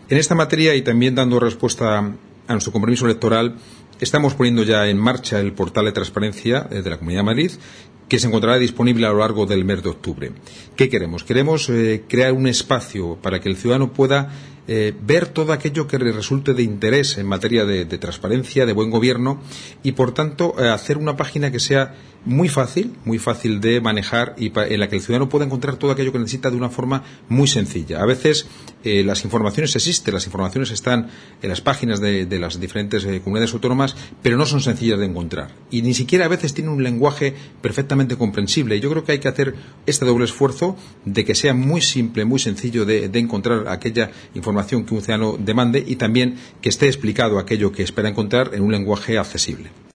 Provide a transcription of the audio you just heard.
En esta materia, y también dando respuesta a nuestro compromiso electoral, estamos poniendo ya en marcha el portal de transparencia de la Comunidad de Madrid, que se encontrará disponible a lo largo del mes de octubre. ¿Qué queremos? Queremos crear un espacio para que el ciudadano pueda ver todo aquello que le resulte de interés en materia de transparencia, de buen gobierno, y por tanto hacer una página que sea muy fácil de manejar y en la que el ciudadano pueda encontrar todo aquello que necesita de una forma muy sencilla. A veces las informaciones existen, las informaciones están en las páginas de las diferentes comunidades autónomas, pero no son sencillas de encontrar. Y ni siquiera a veces tienen un lenguaje perfectamente comprensible. Yo creo que hay que hacer este doble esfuerzo de que sea muy simple, muy sencillo de encontrar aquella información que un ciudadano demande y también que esté explicado aquello que espera encontrar en un lenguaje accesible.